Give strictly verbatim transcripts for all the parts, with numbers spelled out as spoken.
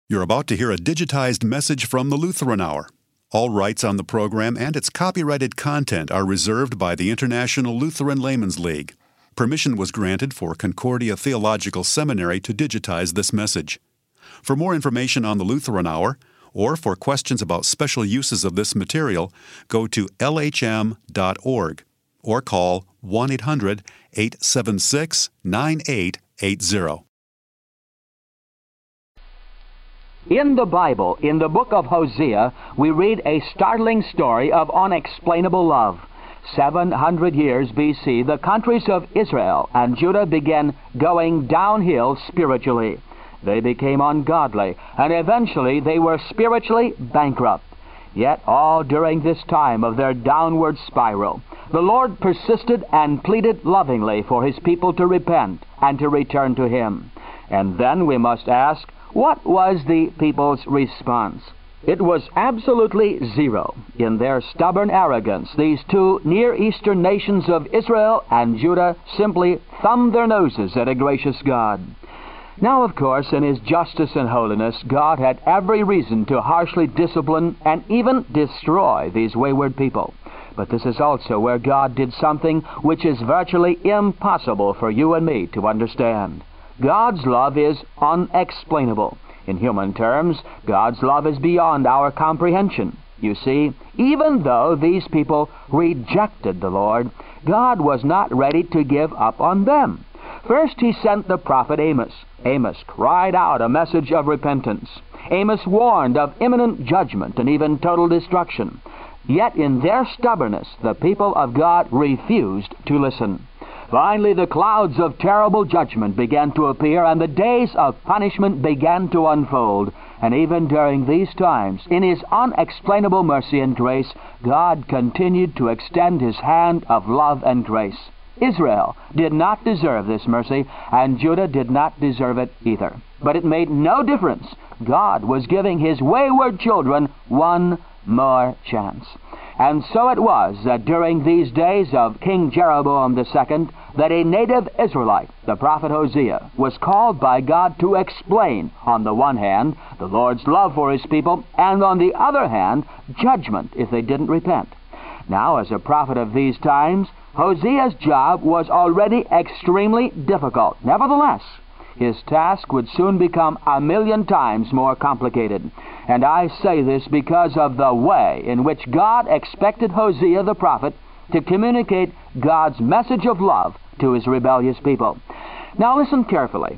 You're about to hear a digitized message from the Lutheran Hour. All rights on the program and its copyrighted content are reserved by the International Lutheran Laymen's League. Permission was granted for Concordia Theological Seminary to digitize this message. For more information on the Lutheran Hour, or for questions about special uses of this material, go to L H M dot org or call one eight hundred, eight seven six, nine eight eight zero. In the Bible, in the book of Hosea, we read a startling story of unexplainable love. seven hundred years B C, the countries of Israel and Judah began going downhill spiritually. They became ungodly, and eventually they were spiritually bankrupt. Yet all during this time of their downward spiral, the Lord persisted and pleaded lovingly for His people to repent and to return to Him. And then we must ask, what was the people's response? It was absolutely zero. In their stubborn arrogance, these two Near Eastern nations of Israel and Judah simply thumbed their noses at a gracious God. Now, of course, in His justice and holiness, God had every reason to harshly discipline and even destroy these wayward people. But this is also where God did something which is virtually impossible for you and me to understand. God's love is unexplainable. In human terms, God's love is beyond our comprehension. You see, even though these people rejected the Lord, God was not ready to give up on them. First, He sent the prophet Amos. Amos cried out a message of repentance. Amos warned of imminent judgment and even total destruction. Yet in their stubbornness, the people of God refused to listen. Finally, the clouds of terrible judgment began to appear, and the days of punishment began to unfold. And even during these times, in His unexplainable mercy and grace, God continued to extend His hand of love and grace. Israel did not deserve this mercy, and Judah did not deserve it either. But it made no difference. God was giving His wayward children one more chance. And so it was that during these days of King Jeroboam the Second, that a native Israelite, the prophet Hosea, was called by God to explain, on the one hand, the Lord's love for His people, and on the other hand, judgment if they didn't repent. Now, as a prophet of these times, Hosea's job was already extremely difficult. Nevertheless, his task would soon become a million times more complicated. And I say this because of the way in which God expected Hosea the prophet to communicate God's message of love to His rebellious people. Now listen carefully.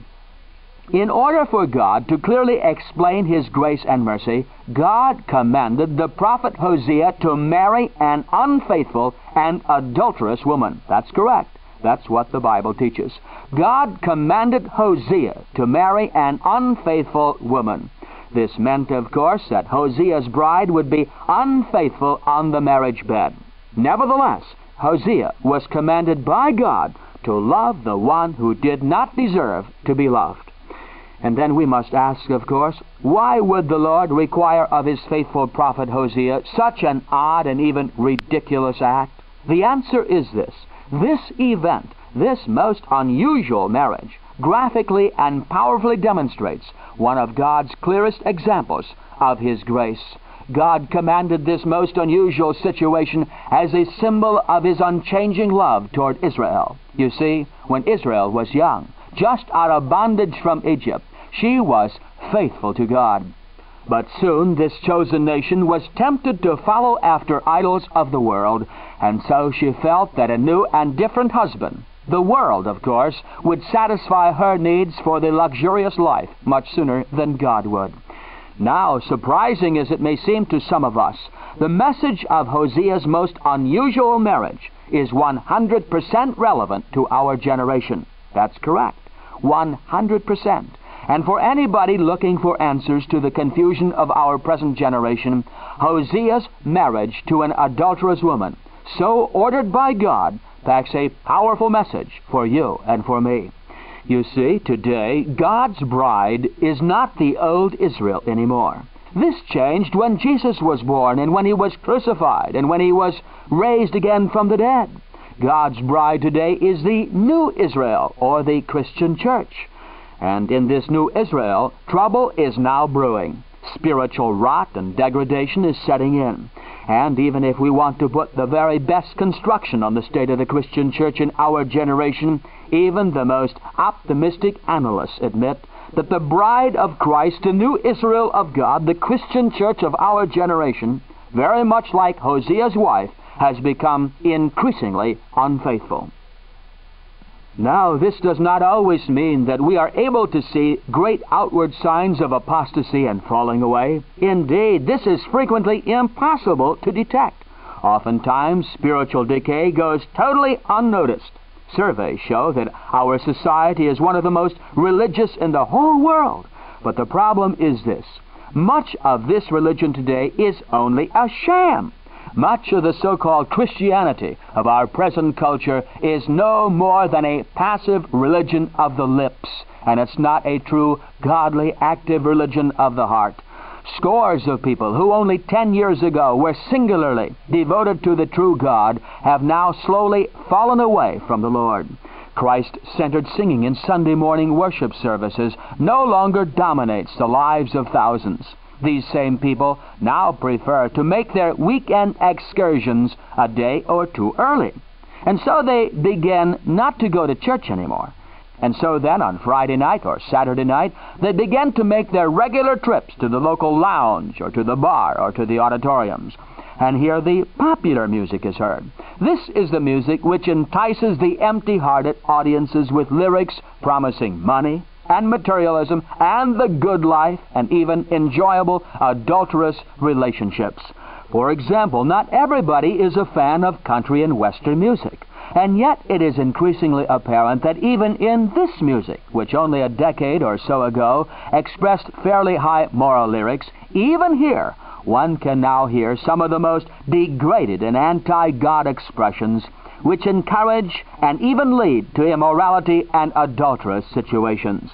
In order for God to clearly explain His grace and mercy, God commanded the prophet Hosea to marry an unfaithful and adulterous woman. That's correct. That's what the Bible teaches. God commanded Hosea to marry an unfaithful woman. This meant, of course, that Hosea's bride would be unfaithful on the marriage bed. Nevertheless, Hosea was commanded by God to love the one who did not deserve to be loved. And then we must ask, of course, why would the Lord require of His faithful prophet Hosea such an odd and even ridiculous act? The answer is this. This event, this most unusual marriage, graphically and powerfully demonstrates one of God's clearest examples of His grace. God commanded this most unusual situation as a symbol of His unchanging love toward Israel. You see, when Israel was young, just out of bondage from Egypt, she was faithful to God. But soon this chosen nation was tempted to follow after idols of the world, and so she felt that a new and different husband, the world, of course, would satisfy her needs for the luxurious life much sooner than God would. Now, surprising as it may seem to some of us, the message of Hosea's most unusual marriage is one hundred percent relevant to our generation. That's correct. one hundred percent. And for anybody looking for answers to the confusion of our present generation, Hosea's marriage to an adulterous woman, so ordered by God, packs a powerful message for you and for me. You see, today, God's bride is not the old Israel anymore. This changed when Jesus was born and when He was crucified and when He was raised again from the dead. God's bride today is the new Israel, or the Christian church. And in this new Israel, trouble is now brewing. Spiritual rot and degradation is setting in. And even if we want to put the very best construction on the state of the Christian church in our generation, even the most optimistic analysts admit that the bride of Christ, the new Israel of God, the Christian church of our generation, very much like Hosea's wife, has become increasingly unfaithful. Now, this does not always mean that we are able to see great outward signs of apostasy and falling away. Indeed, this is frequently impossible to detect. Oftentimes, spiritual decay goes totally unnoticed. Surveys show that our society is one of the most religious in the whole world. But the problem is this: much of this religion today is only a sham. Much of the so-called Christianity of our present culture is no more than a passive religion of the lips, and it's not a true, godly, active religion of the heart. Scores of people who only ten years ago were singularly devoted to the true God have now slowly fallen away from the Lord. Christ-centered singing in Sunday morning worship services no longer dominates the lives of thousands. These same people now prefer to make their weekend excursions a day or two early. And so they begin not to go to church anymore. And so then on Friday night or Saturday night, they begin to make their regular trips to the local lounge or to the bar or to the auditoriums. And here the popular music is heard. This is the music which entices the empty-hearted audiences with lyrics promising money and materialism and the good life and even enjoyable adulterous relationships. For example, not everybody is a fan of country and western music. And yet it is increasingly apparent that even in this music, which only a decade or so ago expressed fairly high moral lyrics, even here one can now hear some of the most degraded and anti-God expressions which encourage and even lead to immorality and adulterous situations.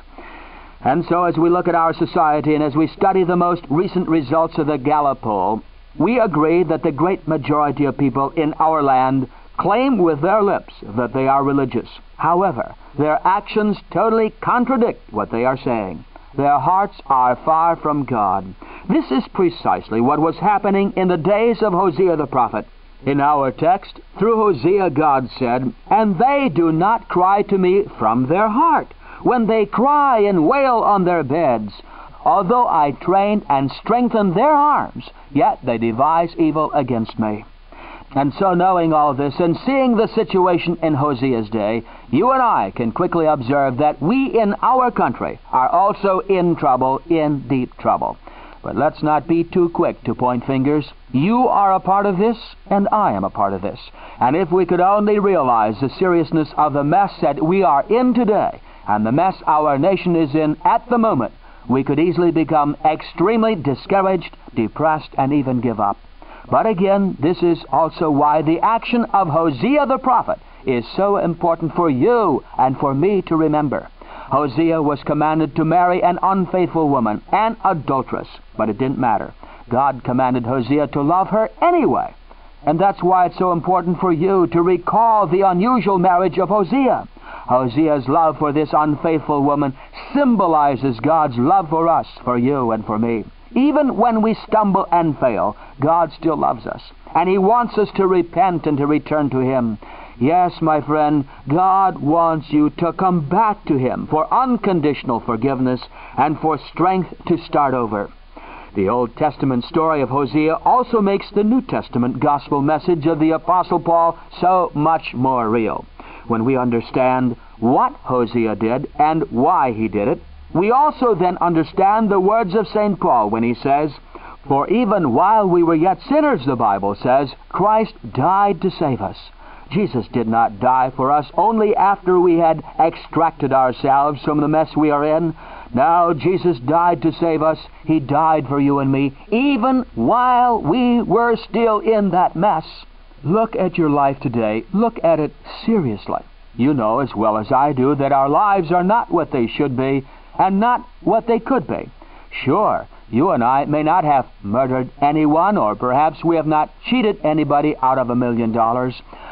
And so as we look at our society and as we study the most recent results of the Gallup poll, we agree that the great majority of people in our land claim with their lips that they are religious. However, their actions totally contradict what they are saying. Their hearts are far from God. This is precisely what was happening in the days of Hosea the prophet. In our text, through Hosea, God said, "And they do not cry to me from their heart, when they cry and wail on their beds. Although I trained and strengthened their arms, yet they devise evil against me." And so knowing all this and seeing the situation in Hosea's day, you and I can quickly observe that we in our country are also in trouble, in deep trouble. But let's not be too quick to point fingers. You are a part of this, and I am a part of this. And if we could only realize the seriousness of the mess that we are in today, and the mess our nation is in at the moment, we could easily become extremely discouraged, depressed, and even give up. But again, this is also why the action of Hosea the prophet is so important for you and for me to remember. Hosea was commanded to marry an unfaithful woman, an adulteress, but it didn't matter. God commanded Hosea to love her anyway. And that's why it's so important for you to recall the unusual marriage of Hosea. Hosea's love for this unfaithful woman symbolizes God's love for us, for you and for me. Even when we stumble and fail, God still loves us, and He wants us to repent and to return to Him. Yes, my friend, God wants you to come back to Him for unconditional forgiveness and for strength to start over. The Old Testament story of Hosea also makes the New Testament gospel message of the Apostle Paul so much more real. When we understand what Hosea did and why he did it, we also then understand the words of Saint Paul when he says, "For even while we were yet sinners," the Bible says, "Christ died to save us." Jesus did not die for us only after we had extracted ourselves from the mess we are in. No, Jesus died to save us. He died for you and me, even while we were still in that mess. Look at your life today. Look at it seriously. You know as well as I do that our lives are not what they should be and not what they could be. Sure, you and I may not have murdered anyone, or perhaps we have not cheated anybody out of a million dollars.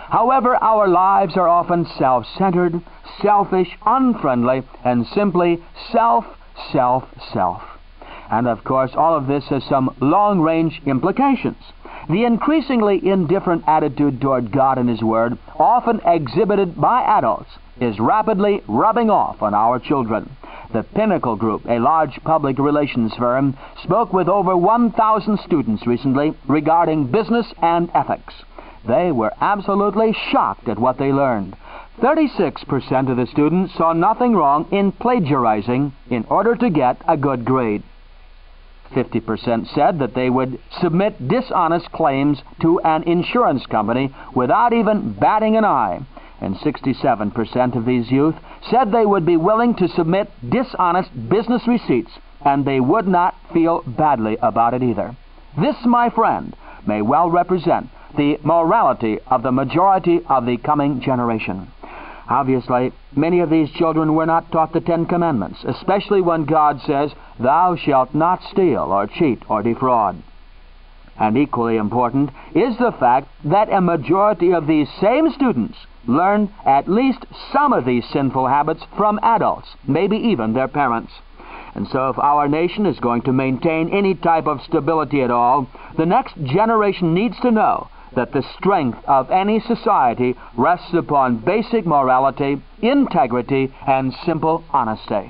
However, our lives are often self-centered, selfish, unfriendly, and simply self, self, self. And of course, all of this has some long-range implications. The increasingly indifferent attitude toward God and His Word, often exhibited by adults, is rapidly rubbing off on our children. The Pinnacle Group, a large public relations firm, spoke with over one thousand students recently regarding business and ethics. They were absolutely shocked at what they learned. thirty-six percent of the students saw nothing wrong in plagiarizing in order to get a good grade. fifty percent said that they would submit dishonest claims to an insurance company without even batting an eye. And sixty-seven percent of these youth said they would be willing to submit dishonest business receipts, and they would not feel badly about it either. This, my friend, may well represent the morality of the majority of the coming generation. Obviously, many of these children were not taught the Ten Commandments, especially when God says, "Thou shalt not steal or cheat or defraud." And equally important is the fact that a majority of these same students learn at least some of these sinful habits from adults, maybe even their parents. And so if our nation is going to maintain any type of stability at all, the next generation needs to know that the strength of any society rests upon basic morality, integrity, and simple honesty.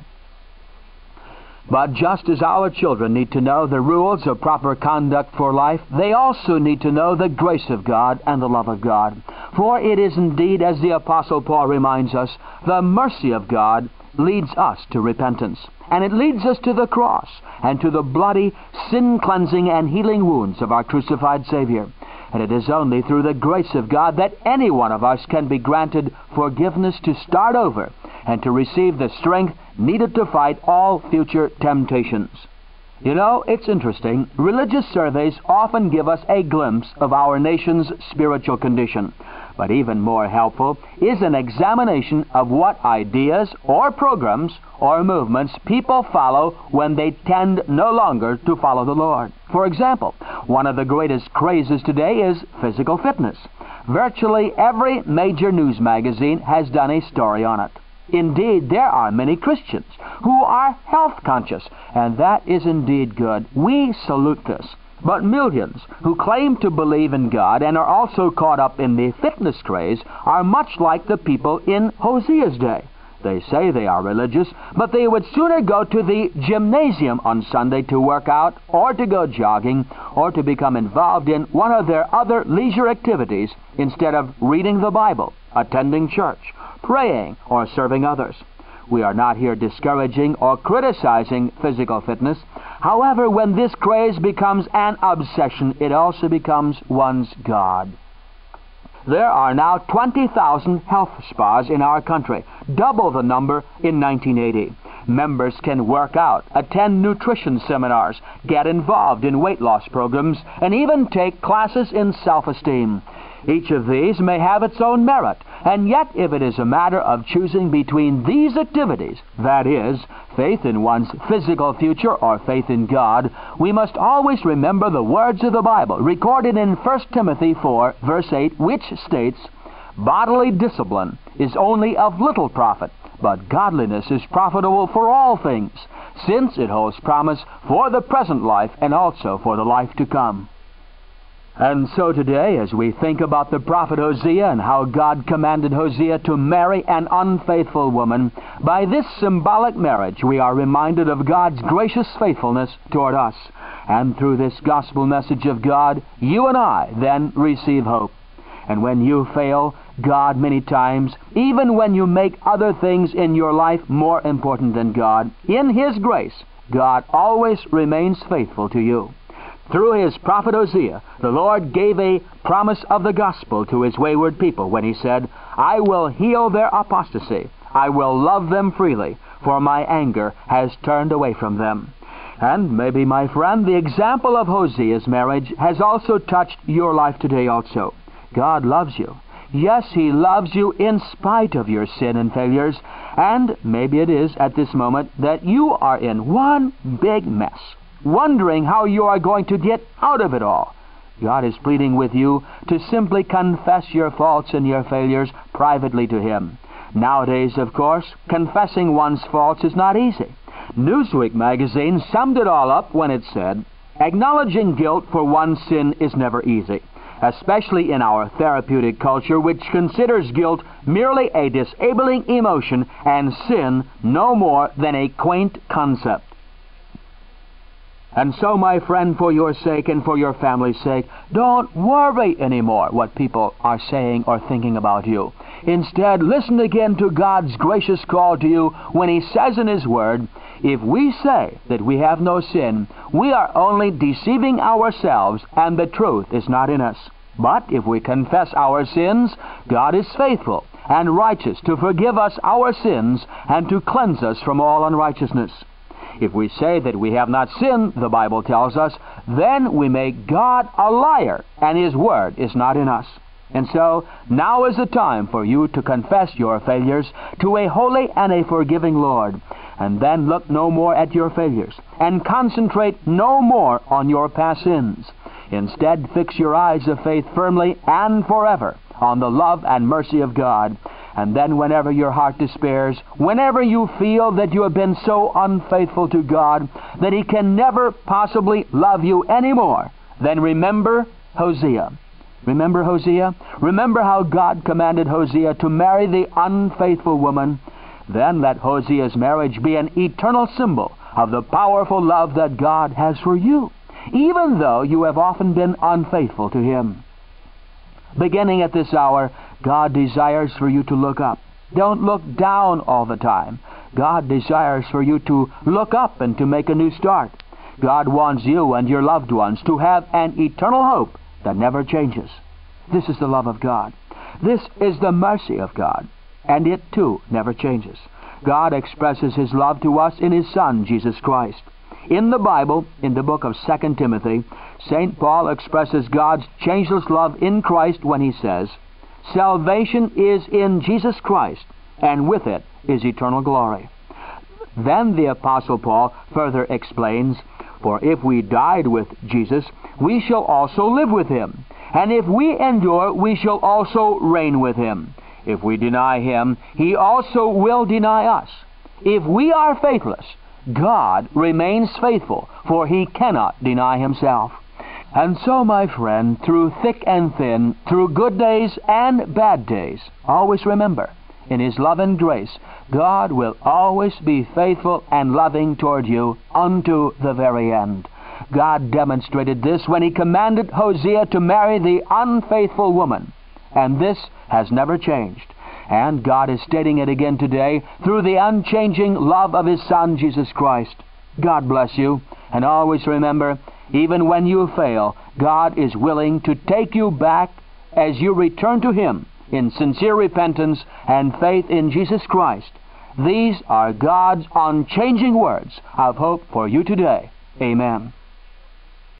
But just as our children need to know the rules of proper conduct for life, they also need to know the grace of God and the love of God. For it is indeed, as the Apostle Paul reminds us, the mercy of God leads us to repentance. And it leads us to the cross and to the bloody, sin-cleansing and healing wounds of our crucified Savior. And it is only through the grace of God that any one of us can be granted forgiveness to start over and to receive the strength needed to fight all future temptations. You know, it's interesting. Religious surveys often give us a glimpse of our nation's spiritual condition. But even more helpful is an examination of what ideas or programs or movements people follow when they tend no longer to follow the Lord. For example, one of the greatest crazes today is physical fitness. Virtually every major news magazine has done a story on it. Indeed, there are many Christians who are health conscious, and that is indeed good. We salute this. But millions who claim to believe in God and are also caught up in the fitness craze are much like the people in Hosea's day. They say they are religious, but they would sooner go to the gymnasium on Sunday to work out, or to go jogging, or to become involved in one of their other leisure activities instead of reading the Bible, attending church, praying, or serving others. We are not here discouraging or criticizing physical fitness. However, when this craze becomes an obsession, it also becomes one's God. There are now twenty thousand health spas in our country, double the number in nineteen eighty. Members can work out, attend nutrition seminars, get involved in weight loss programs, and even take classes in self-esteem. Each of these may have its own merit, and yet if it is a matter of choosing between these activities, that is, faith in one's physical future or faith in God, we must always remember the words of the Bible, recorded in First Timothy four, verse eight, which states, "Bodily discipline is only of little profit, but godliness is profitable for all things, since it holds promise for the present life and also for the life to come." And so today, as we think about the prophet Hosea and how God commanded Hosea to marry an unfaithful woman, by this symbolic marriage we are reminded of God's gracious faithfulness toward us. And through this gospel message of God, you and I then receive hope. And when you fail God many times, even when you make other things in your life more important than God, in His grace, God always remains faithful to you. Through His prophet Hosea, the Lord gave a promise of the gospel to His wayward people when He said, "I will heal their apostasy. I will love them freely, for my anger has turned away from them." And maybe, my friend, the example of Hosea's marriage has also touched your life today also. God loves you. Yes, He loves you in spite of your sin and failures. And maybe it is at this moment that you are in one big mess, wondering how you are going to get out of it all. God is pleading with you to simply confess your faults and your failures privately to Him. Nowadays, of course, confessing one's faults is not easy. Newsweek magazine summed it all up when it said, "Acknowledging guilt for one's sin is never easy, especially in our therapeutic culture, which considers guilt merely a disabling emotion and sin no more than a quaint concept." And so, my friend, for your sake and for your family's sake, don't worry anymore what people are saying or thinking about you. Instead, listen again to God's gracious call to you when He says in His Word, "If we say that we have no sin, we are only deceiving ourselves, and the truth is not in us. But if we confess our sins, God is faithful and righteous to forgive us our sins and to cleanse us from all unrighteousness." If we say that we have not sinned, the Bible tells us, then we make God a liar, and His Word is not in us. And so, now is the time for you to confess your failures to a holy and a forgiving Lord, and then look no more at your failures, and concentrate no more on your past sins. Instead, fix your eyes of faith firmly and forever on the love and mercy of God. And then whenever your heart despairs, whenever you feel that you have been so unfaithful to God that He can never possibly love you anymore, then remember Hosea. Remember Hosea? Remember how God commanded Hosea to marry the unfaithful woman? Then let Hosea's marriage be an eternal symbol of the powerful love that God has for you, even though you have often been unfaithful to Him. Beginning at this hour, God desires for you to look up. Don't look down all the time. God desires for you to look up and to make a new start. God wants you and your loved ones to have an eternal hope that never changes. This is the love of God. This is the mercy of God, and it too never changes. God expresses His love to us in His Son, Jesus Christ. In the Bible, in the book of Second Timothy, Saint Paul expresses God's changeless love in Christ when he says, "Salvation is in Jesus Christ, and with it is eternal glory." Then the Apostle Paul further explains, "For if we died with Jesus, we shall also live with Him. And if we endure, we shall also reign with Him. If we deny Him, He also will deny us. If we are faithless, God remains faithful, for He cannot deny Himself." And so, my friend, through thick and thin, through good days and bad days, always remember, in His love and grace, God will always be faithful and loving toward you unto the very end. God demonstrated this when He commanded Hosea to marry the unfaithful woman, and this has never changed. And God is stating it again today through the unchanging love of His Son, Jesus Christ. God bless you, and always remember, even when you fail, God is willing to take you back as you return to Him in sincere repentance and faith in Jesus Christ. These are God's unchanging words of hope for you today. Amen.